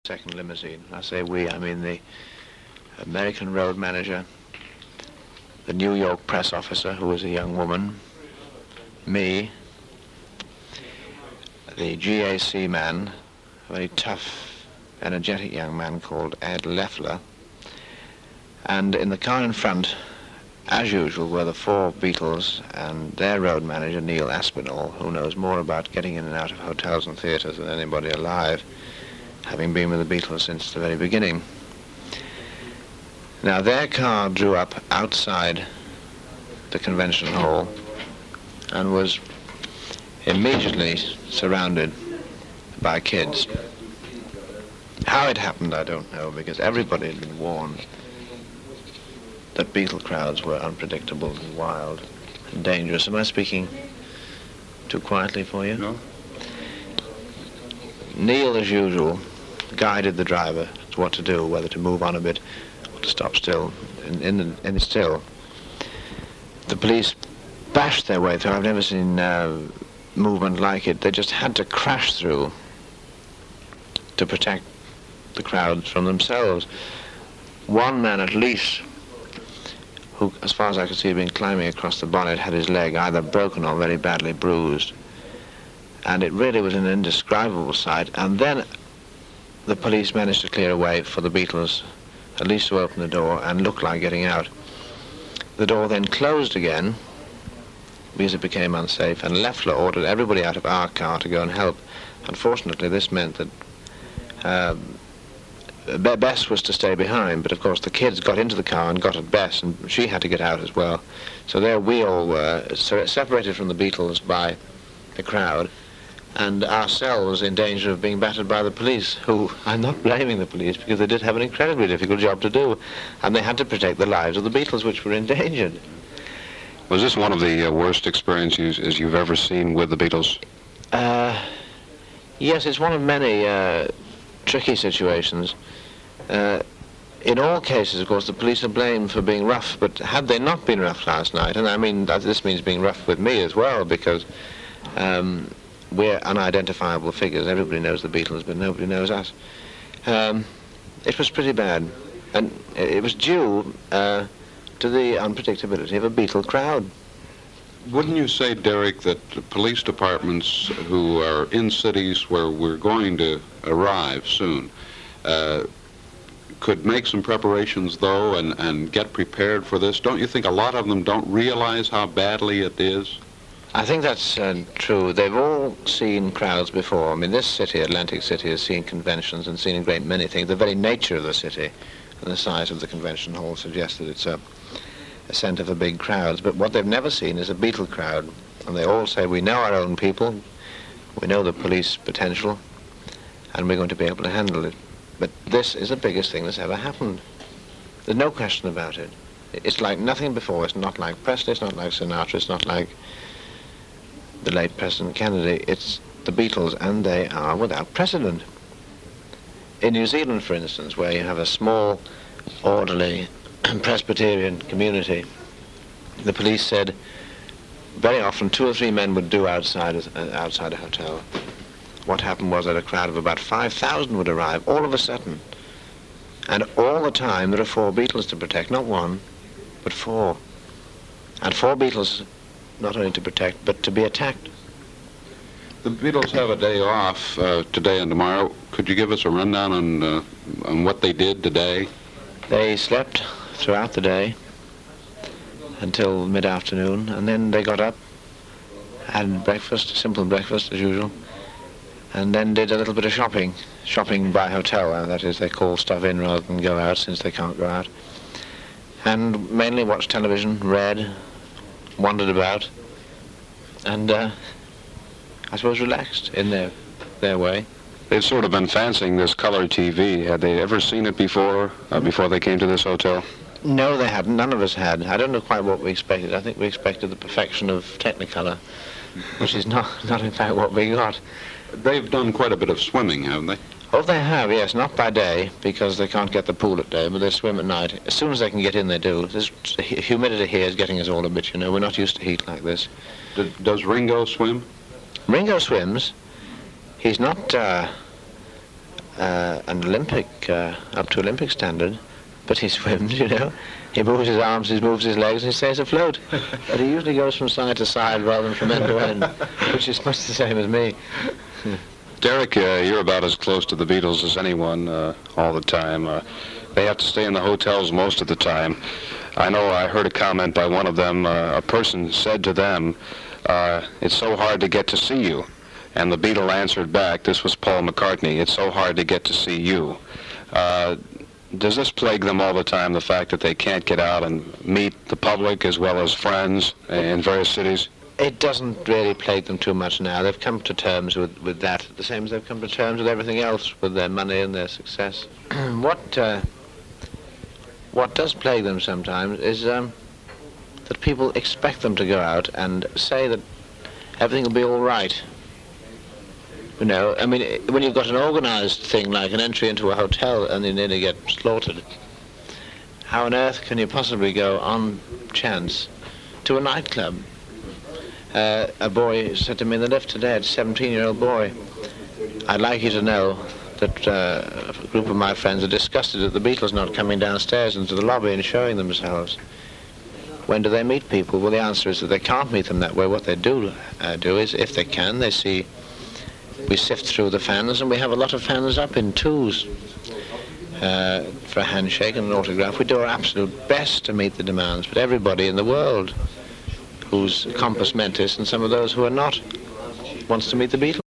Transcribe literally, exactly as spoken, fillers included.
second limousine. I say we, I mean the American road manager, the New York press officer, who was a young woman, me, the G A C man, a very tough, energetic young man called Ed Leffler, and in the car in front, as usual, were the four Beatles and their road manager, Neil Aspinall, who knows more about getting in and out of hotels and theatres than anybody alive, having been with the Beatles since the very beginning. Now, their car drew up outside the convention hall and was immediately surrounded by kids. How it happened, I don't know, because everybody had been warned that Beatle crowds were unpredictable and wild and dangerous. Am I speaking too quietly for you? No. Neil, as usual, guided the driver to what to do, whether to move on a bit or to stop still. In, in, the, in the still, the police bashed their way through. I've never seen uh, movement like it. They just had to crash through to protect the crowds from themselves. One man at least, who, as far as I could see, had been climbing across the bonnet, had his leg either broken or very badly bruised. And it really was an indescribable sight. And then the police managed to clear a way for the Beatles, at least to open the door and look like getting out. The door then closed again because it became unsafe, and Leffler ordered everybody out of our car to go and help. Unfortunately, this meant that um, Bess was to stay behind, but of course the kids got into the car and got at Bess, and she had to get out as well. So there we all were, separated from the Beatles by the crowd, and ourselves in danger of being battered by the police, who, I'm not blaming the police, because they did have an incredibly difficult job to do, and they had to protect the lives of the Beatles, which were endangered. Was this one of the uh, worst experiences you've ever seen with the Beatles? Uh, yes, it's one of many uh, tricky situations. Uh, in all cases, of course, the police are blamed for being rough, but had they not been rough last night, and I mean, this means being rough with me as well, because um, we're unidentifiable figures. Everybody knows the Beatles, but nobody knows us. Um, it was pretty bad, and it was due uh, to the unpredictability of a Beatle crowd. Wouldn't you say, Derek, that the police departments who are in cities where we're going to arrive soon uh, could make some preparations, though, and, and get prepared for this? Don't you think a lot of them don't realize how badly it is? I think that's uh, true. They've all seen crowds before. I mean, this city, Atlantic City, has seen conventions and seen a great many things. The very nature of the city and the size of the convention hall suggests that it's a, a centre for big crowds. But what they've never seen is a Beatle crowd. And they all say, we know our own people, we know the police potential, and we're going to be able to handle it. But this is the biggest thing that's ever happened. There's no question about it. It's like nothing before. It's not like Presley, it's not like Sinatra, it's not like the late President Kennedy. It's the Beatles, and they are without precedent. In New Zealand, for instance, where you have a small, orderly Presbyterian community, the police said very often two or three men would do outside a, outside a hotel. What happened was that a crowd of about five thousand would arrive all of a sudden. And all the time there are four Beatles to protect, not one, but four. And four Beatles not only to protect, but to be attacked. The Beatles have a day off uh, today and tomorrow. Could you give us a rundown on, uh, on what they did today? They slept throughout the day until mid-afternoon, and then they got up, had breakfast, simple breakfast as usual, and then did a little bit of shopping, shopping by hotel, uh, that is, they call stuff in rather than go out since they can't go out, and mainly watched television, read, wandered about, and uh, I suppose relaxed in their their way. They've sort of been fancying this color T V. Had they ever seen it before, uh, before they came to this hotel? No, they hadn't. None of us had. I don't know quite what we expected. I think we expected the perfection of Technicolor, which is not, not in fact what we got. They've done quite a bit of swimming, haven't they? Oh, they have, yes. Not by day, because they can't get the pool at day, but they swim at night. As soon as they can get in, they do. This humidity here is getting us all a bit, you know. We're not used to heat like this. D- does Ringo swim? Ringo swims. He's not uh, uh, an Olympic, uh, up to Olympic standard, but he swims, you know. He moves his arms, he moves his legs, and he stays afloat. But he usually goes from side to side rather than from end to end, which is much the same as me. Derek, uh, you're about as close to the Beatles as anyone uh, all the time. Uh, they have to stay in the hotels most of the time. I know I heard a comment by one of them. Uh, a person said to them, uh, it's so hard to get to see you. And the Beatle answered back, this was Paul McCartney, it's so hard to get to see you. Uh, does this plague them all the time, the fact that they can't get out and meet the public as well as friends in various cities? It doesn't really plague them too much now. They've come to terms with, with that, the same as they've come to terms with everything else, with their money and their success. what uh, what does plague them sometimes is um, that people expect them to go out and say that everything will be all right. You know, I mean, when you've got an organized thing like an entry into a hotel and you nearly get slaughtered, how on earth can you possibly go on chance to a nightclub? Uh, a boy said to me in the lift today, a seventeen-year-old boy, I'd like you to know that uh, a group of my friends are disgusted at the Beatles not coming downstairs into the lobby and showing themselves. When do they meet people? Well, the answer is that they can't meet them that way. What they do uh, do is, if they can, they see, we sift through the fans, and we have a lot of fans up in twos uh, for a handshake and an autograph. We do our absolute best to meet the demands, but everybody in the world who's compos mentis, and some of those who are not, wants to meet the Beatles.